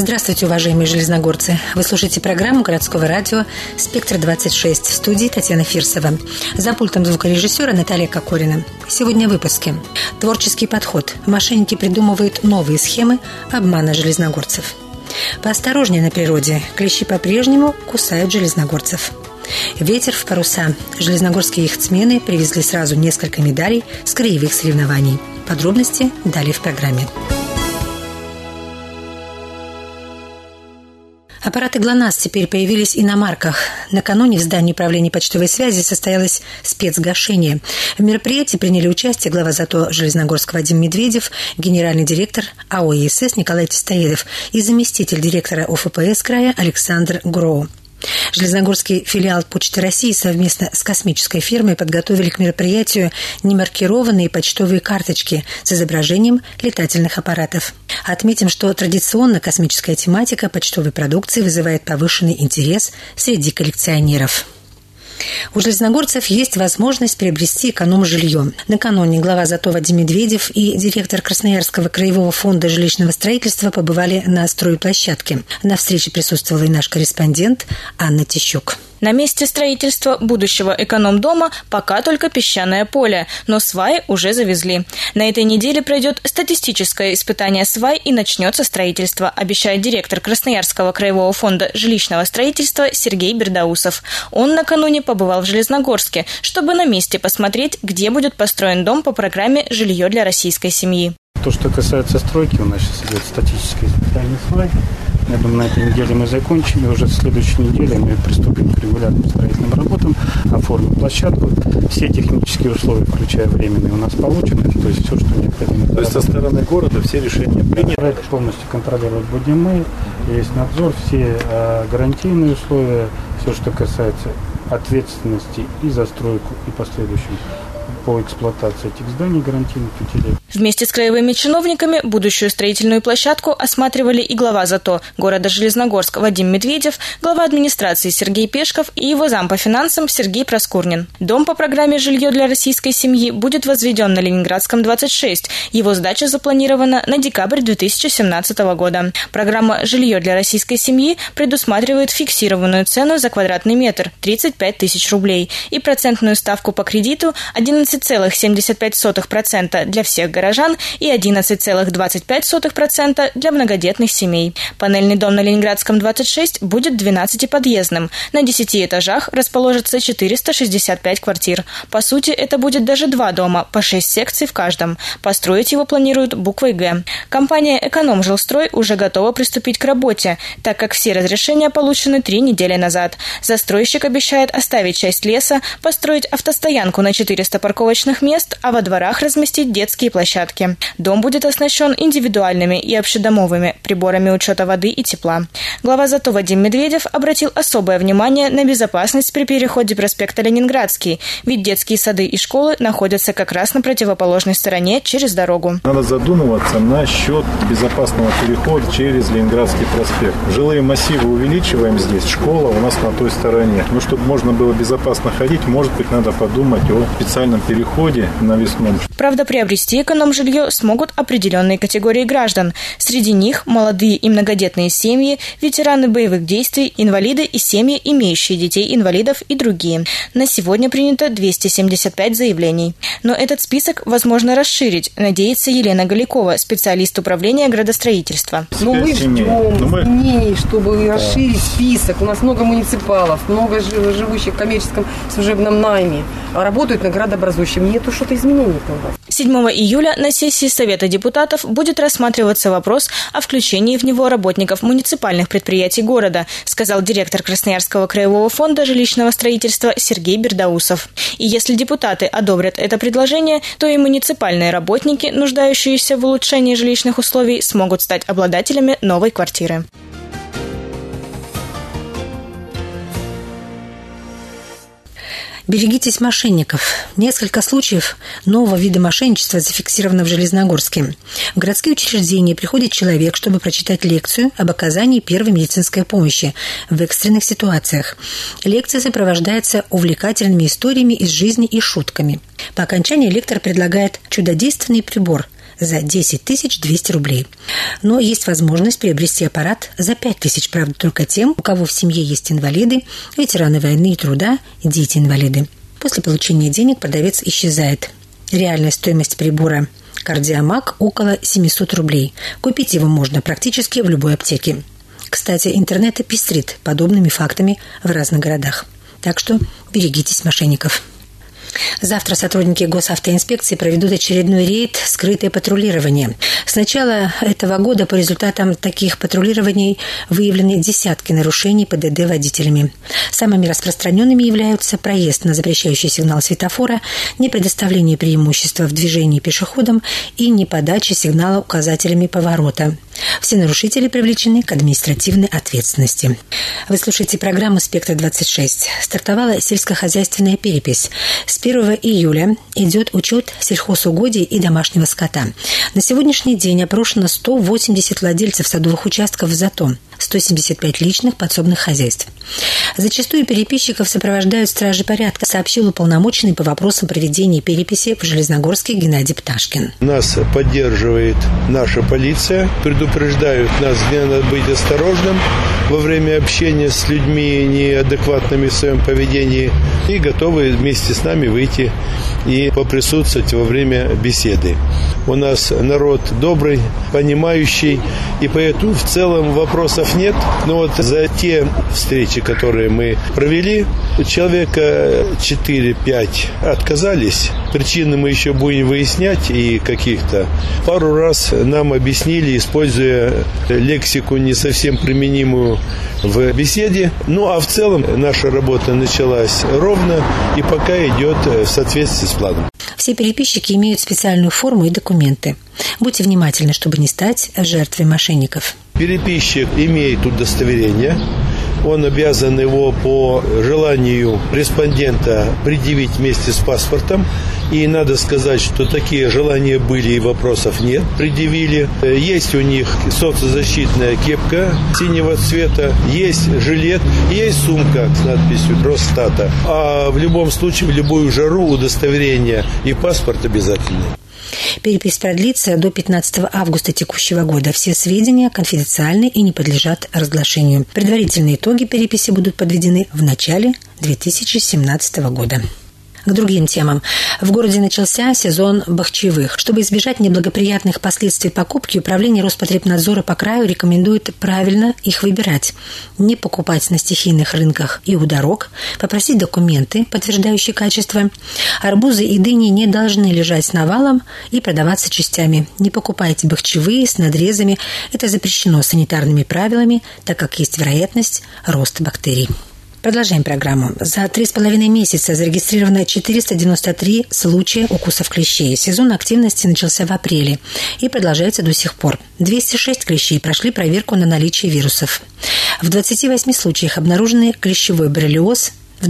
Здравствуйте, уважаемые железногорцы! Вы слушаете программу городского радио «Спектр-26». В студии Татьяна Фирсова. За пультом звукорежиссера Наталья Кокорина. Сегодня в выпуске. Творческий подход. Мошенники придумывают новые схемы обмана железногорцев. Поосторожнее на природе. Клещи по-прежнему кусают железногорцев. Ветер в паруса. Железногорские яхтсмены привезли сразу несколько медалей с краевых соревнований. Подробности далее в программе. Аппараты ГЛОНАСС теперь появились и на марках. Накануне в здании управления почтовой связи состоялось спецгашение. В мероприятии приняли участие глава ЗАТО Железногорск Вадим Медведев, генеральный директор АО ЕСС Николай Тестоедов и заместитель директора ОФПС края Александр Гроу. Железногорский филиал Почты России совместно с космической фирмой подготовили к мероприятию немаркированные почтовые карточки с изображением летательных аппаратов. Отметим, что традиционно космическая тематика почтовой продукции вызывает повышенный интерес среди коллекционеров. У железногорцев есть возможность приобрести эконом-жилье. Накануне глава ЗАТО Вадим Медведев и директор Красноярского краевого фонда жилищного строительства побывали на стройплощадке. На встрече присутствовала и наш корреспондент Анна Тищук. На месте строительства будущего эконом-дома пока только песчаное поле, но сваи уже завезли. На этой неделе пройдет статистическое испытание свай и начнется строительство, обещает директор Красноярского краевого фонда жилищного строительства Сергей Бердаусов. Он накануне побывал в Железногорске, чтобы на месте посмотреть, где будет построен дом по программе «Жилье для российской семьи». То, что касается стройки, у нас сейчас идет статическое испытание свай. Я думаю, на этой неделе мы закончим, и уже в следующей неделе мы приступим к регулярным строительным работам, оформим площадку. Все технические условия, включая временные, у нас получены, то есть все, что необходимо. То есть со стороны города все решения приняты? Проект полностью контролировать будем мы, есть надзор, все гарантийные условия, все, что касается ответственности и за стройку, и последующим по эксплуатации этих зданий гарантийных утилей. Вместе с краевыми чиновниками будущую строительную площадку осматривали и глава ЗАТО города Железногорск Вадим Медведев, глава администрации Сергей Пешков и его зам по финансам Сергей Проскурнин. Дом по программе «Жилье для российской семьи» будет возведен на Ленинградском 26. Его сдача запланирована на декабрь 2017 года. Программа «Жилье для российской семьи» предусматривает фиксированную цену за квадратный метр – 35 тысяч рублей и процентную ставку по кредиту 11,75% для всех горожан и 11,25% для многодетных семей. Панельный дом на Ленинградском 26 будет 12-подъездным. На 10 этажах расположится 465 квартир. По сути, это будет даже 2 дома, по 6 секций в каждом. Построить его планируют буквой «Г». Компания «Эконом-Жилстрой» уже готова приступить к работе, так как все разрешения получены 3 недели назад. Застройщик обещает оставить часть леса, построить автостоянку на 400 парковочных мест, а во дворах разместить детские площадки. Дом будет оснащен индивидуальными и общедомовыми приборами учета воды и тепла. Глава ЗАТО Вадим Медведев обратил особое внимание на безопасность при переходе проспекта Ленинградский, ведь детские сады и школы находятся как раз на противоположной стороне через дорогу. Надо задумываться насчет безопасного перехода через Ленинградский проспект. Жилые массивы увеличиваем здесь, школа у нас на той стороне. Но чтобы можно было безопасно ходить, может быть, надо подумать о специальном переходе навесном. Правда, приобрести эконом-жилье смогут определенные категории граждан. Среди них молодые и многодетные семьи, ветераны боевых действий, инвалиды и семьи, имеющие детей-инвалидов и другие. На сегодня принято 275 заявлений. Но этот список возможно расширить, надеется Елена Галикова, специалист управления градостроительства. Но мы ждем изменений, чтобы расширить список. У нас много муниципалов, много живущих в коммерческом служебном найме, а работают на градообразующем. Нету что-то изменений у вас. 7 июля на сессии Совета депутатов будет рассматриваться вопрос о включении в него работников муниципальных предприятий города, сказал директор Красноярского краевого фонда жилищного строительства Сергей Бердаусов. И если депутаты одобрят это предложение, то и муниципальные работники, нуждающиеся в улучшении жилищных условий, смогут стать обладателями новой квартиры. Берегитесь мошенников. Несколько случаев нового вида мошенничества зафиксировано в Железногорске. В городские учреждения приходит человек, чтобы прочитать лекцию об оказании первой медицинской помощи в экстренных ситуациях. Лекция сопровождается увлекательными историями из жизни и шутками. По окончании лектор предлагает чудодейственный прибор, за 10 200 рублей. Но есть возможность приобрести аппарат за 5 тысяч, правда, только тем, у кого в семье есть инвалиды, ветераны войны и труда, дети-инвалиды. После получения денег продавец исчезает. Реальная стоимость прибора «Кардиомаг» около 700 рублей. Купить его можно практически в любой аптеке. Кстати, интернет пестрит подобными фактами в разных городах. Так что берегитесь мошенников. Завтра сотрудники госавтоинспекции проведут очередной рейд «Скрытое патрулирование». С начала этого года по результатам таких патрулирований выявлены десятки нарушений ПДД водителями. Самыми распространенными являются проезд на запрещающий сигнал светофора, непредоставление преимущества в движении пешеходам и неподача сигнала указателями поворота. Все нарушители привлечены к административной ответственности. Вы слушаете программу «Спектр-26». Стартовала сельскохозяйственная перепись. С 1 июля идет учет сельхозугодий и домашнего скота. На сегодняшний день опрошено 180 владельцев садовых участков в ЗАТО, 175 личных подсобных хозяйств. Зачастую переписчиков сопровождают стражи порядка, сообщил уполномоченный по вопросам проведения переписи в Железногорске Геннадий Пташкин. Нас поддерживает наша полиция, предупреждают нас, где надо быть осторожным во время общения с людьми неадекватными в своем поведении, и готовы вместе с нами выйти и поприсутствовать во время беседы. У нас народ добрый, понимающий, и поэтому в целом вопросов нет. Но вот за те встречи, которые мы провели, человека 4-5 отказались. Причины мы еще будем выяснять, и каких-то. Пару раз нам объяснили, используя лексику не совсем применимую в беседе. Ну а в целом наша работа началась ровно и пока идет в соответствии с планом. Все переписчики имеют специальную форму и документы. Будьте внимательны, чтобы не стать жертвой мошенников. Переписчик имеет удостоверение. Он обязан его по желанию респондента предъявить вместе с паспортом. И надо сказать, что такие желания были и вопросов нет. Предъявили. Есть у них соцзащитная кепка синего цвета, есть жилет, есть сумка с надписью Росстата. А в любом случае, в любую жару удостоверение и паспорт обязательны. Перепись продлится до 15 августа текущего года. Все сведения конфиденциальны и не подлежат разглашению. Предварительные итоги переписи будут подведены в начале 2017 года. К другим темам. В городе начался сезон бахчевых. Чтобы избежать неблагоприятных последствий покупки, Управление Роспотребнадзора по краю рекомендует правильно их выбирать. Не покупать на стихийных рынках и у дорог, попросить документы, подтверждающие качество. Арбузы и дыни не должны лежать навалом и продаваться частями. Не покупайте бахчевые с надрезами. Это запрещено санитарными правилами, так как есть вероятность роста бактерий. Продолжаем программу. За 3,5 месяца зарегистрировано 493 случая укусов клещей. Сезон активности начался в апреле и продолжается до сих пор. 206 клещей прошли проверку на наличие вирусов. В 28 случаях обнаружен клещевой боррелиоз,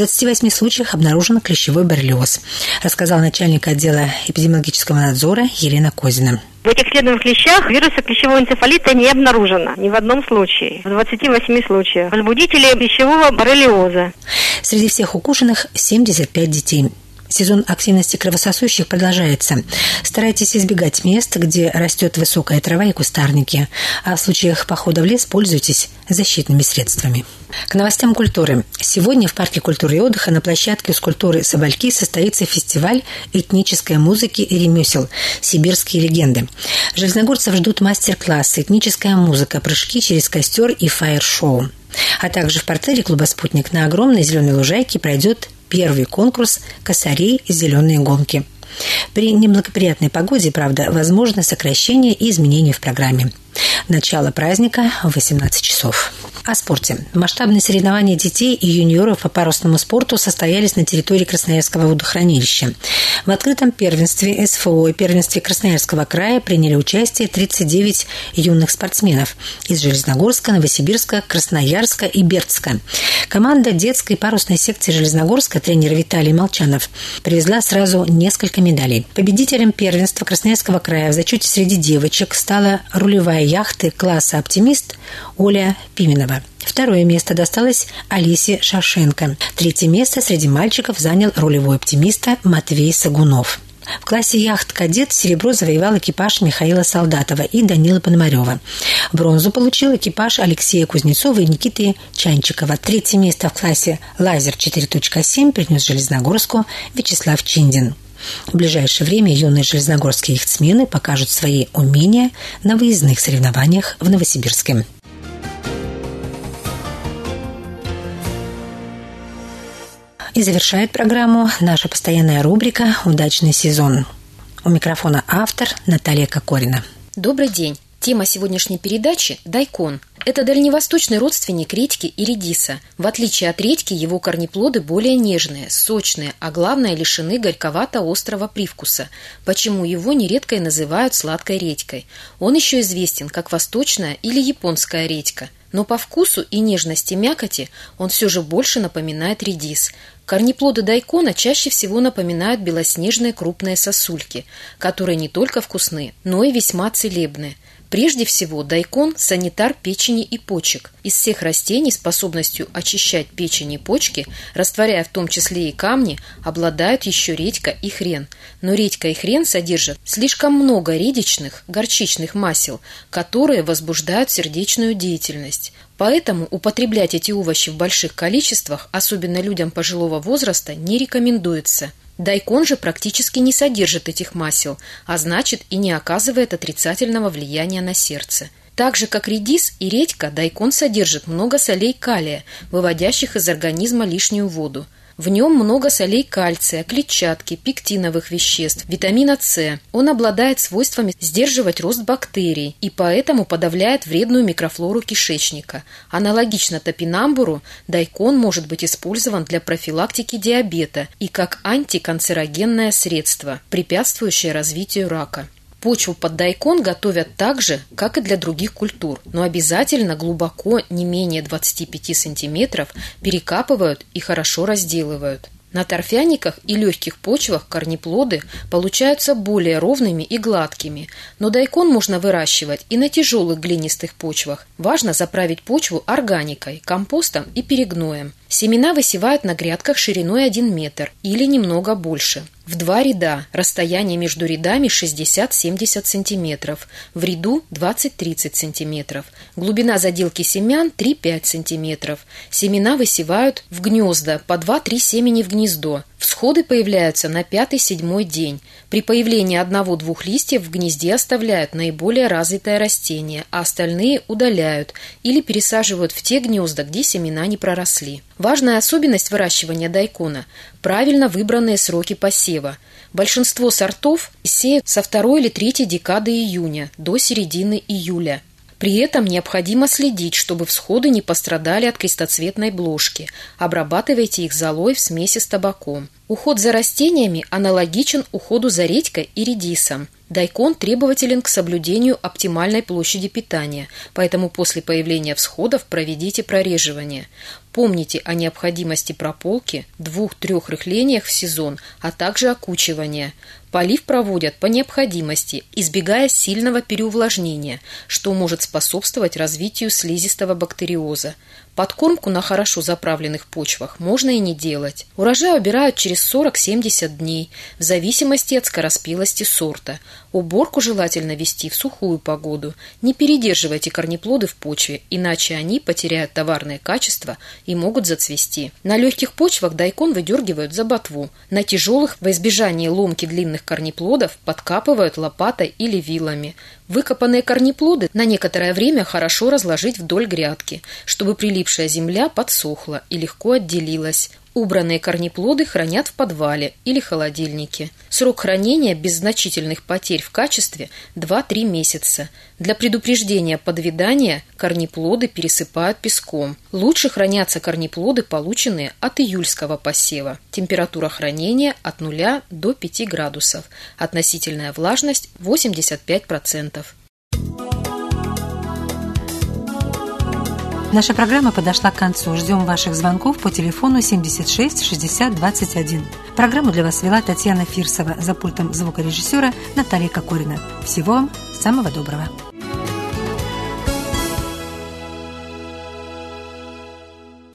рассказал начальник отдела эпидемиологического надзора Елена Козина. В этих исследованных клещах вируса клещевого энцефалита не обнаружено ни в одном случае. В 28 случаях возбудители клещевого боррелиоза. Среди всех укушенных 75 детей. Сезон активности кровососущих продолжается. Старайтесь избегать мест, где растет высокая трава и кустарники. А в случаях похода в лес пользуйтесь защитными средствами. К новостям культуры. Сегодня в Парке культуры и отдыха на площадке скульптуры «Собольки» состоится фестиваль этнической музыки и ремесел «Сибирские легенды». Железногорцев ждут мастер-классы, этническая музыка, прыжки через костер и фаер-шоу. А также в портере клуба «Спутник» на огромной зеленой лужайке пройдет первый конкурс «Косарей. Зеленые гонки». При неблагоприятной погоде, правда, возможно сокращение и изменения в программе. Начало праздника в 18 часов. О спорте. Масштабные соревнования детей и юниоров по парусному спорту состоялись на территории Красноярского водохранилища. В открытом первенстве СФО и первенстве Красноярского края приняли участие 39 юных спортсменов из Железногорска, Новосибирска, Красноярска и Бердска. Команда детской парусной секции Железногорска, тренер Виталий Молчанов, привезла сразу несколько медалей. Победителем первенства Красноярского края в зачете среди девочек стала рулевая яхты класса «Оптимист» Оля Пименова. Второе место досталось Алисе Шашенко. Третье место среди мальчиков занял рулевой оптимиста Матвей Сагунов. В классе яхт-кадет серебро завоевал экипаж Михаила Солдатова и Данила Пономарева. Бронзу получил экипаж Алексея Кузнецова и Никиты Чанчикова. Третье место в классе «Лазер 4.7» принес Железногорску Вячеслав Чиндин. В ближайшее время юные железногорские яхтсмены покажут свои умения на выездных соревнованиях в Новосибирске. И завершает программу наша постоянная рубрика «Удачный сезон». У микрофона автор Наталья Кокорина. Добрый день. Тема сегодняшней передачи – дайкон. Это дальневосточный родственник редьки и редиса. В отличие от редьки, его корнеплоды более нежные, сочные, а главное, лишены горьковато-острого привкуса, почему его нередко и называют сладкой редькой. Он еще известен как восточная или японская редька. Но по вкусу и нежности мякоти он все же больше напоминает редис. Корнеплоды дайкона чаще всего напоминают белоснежные крупные сосульки, которые не только вкусны, но и весьма целебны. Прежде всего, дайкон – санитар печени и почек. Из всех растений способностью очищать печень и почки, растворяя в том числе и камни, обладают еще редька и хрен. Но редька и хрен содержат слишком много редичных, горчичных масел, которые возбуждают сердечную деятельность. Поэтому употреблять эти овощи в больших количествах, особенно людям пожилого возраста, не рекомендуется. Дайкон же практически не содержит этих масел, а значит и не оказывает отрицательного влияния на сердце. Так же, как редис и редька, дайкон содержит много солей калия, выводящих из организма лишнюю воду. В нем много солей кальция, клетчатки, пектиновых веществ, витамина С. Он обладает свойствами сдерживать рост бактерий и поэтому подавляет вредную микрофлору кишечника. Аналогично топинамбуру, дайкон может быть использован для профилактики диабета и как антиканцерогенное средство, препятствующее развитию рака. Почву под дайкон готовят так же, как и для других культур, но обязательно глубоко, не менее 25 сантиметров, перекапывают и хорошо разделывают. На торфяниках и легких почвах корнеплоды получаются более ровными и гладкими, но дайкон можно выращивать и на тяжелых глинистых почвах. Важно заправить почву органикой, компостом и перегноем. Семена высевают на грядках шириной 1 метр или немного больше. В 2 ряда, расстояние между рядами 60-70 сантиметров, в ряду 20-30 сантиметров. Глубина заделки семян 3-5 сантиметров. Семена высевают в гнезда, по 2-3 семени в гнездо. Всходы появляются на 5-7 день. При появлении 1-2 листьев в гнезде оставляют наиболее развитое растение, а остальные удаляют или пересаживают в те гнезда, где семена не проросли. Важная особенность выращивания дайкона – правильно выбранные сроки посева. Большинство сортов сеют со 2 или 3 декады июня до середины июля. При этом необходимо следить, чтобы всходы не пострадали от крестоцветной бложки. Обрабатывайте их золой в смеси с табаком. Уход за растениями аналогичен уходу за редькой и редисом. Дайкон требователен к соблюдению оптимальной площади питания, поэтому после появления всходов проведите прореживание. Помните о необходимости прополки, 2-3 рыхлениях в сезон, а также окучивания. Полив проводят по необходимости, избегая сильного переувлажнения, что может способствовать развитию слизистого бактериоза. Подкормку на хорошо заправленных почвах можно и не делать. Урожай убирают через 40-70 дней, в зависимости от скороспелости сорта. Уборку желательно вести в сухую погоду. Не передерживайте корнеплоды в почве, иначе они потеряют товарное качество и могут зацвести. На легких почвах дайкон выдергивают за ботву. На тяжелых, во избежание ломки длинных корнеплодов, подкапывают лопатой или вилами. Выкопанные корнеплоды на некоторое время хорошо разложить вдоль грядки, чтобы прилипшая земля подсохла и легко отделилась. Убранные корнеплоды хранят в подвале или холодильнике. Срок хранения без значительных потерь в качестве 2-3 месяца. Для предупреждения подвядания корнеплоды пересыпают песком. Лучше хранятся корнеплоды, полученные от июльского посева. Температура хранения от 0 до 5 градусов. Относительная влажность 85%. Наша программа подошла к концу. Ждем ваших звонков по телефону 76 60 21. Программу для вас вела Татьяна Фирсова, за пультом звукорежиссера Наталья Кокорина. Всего вам самого доброго.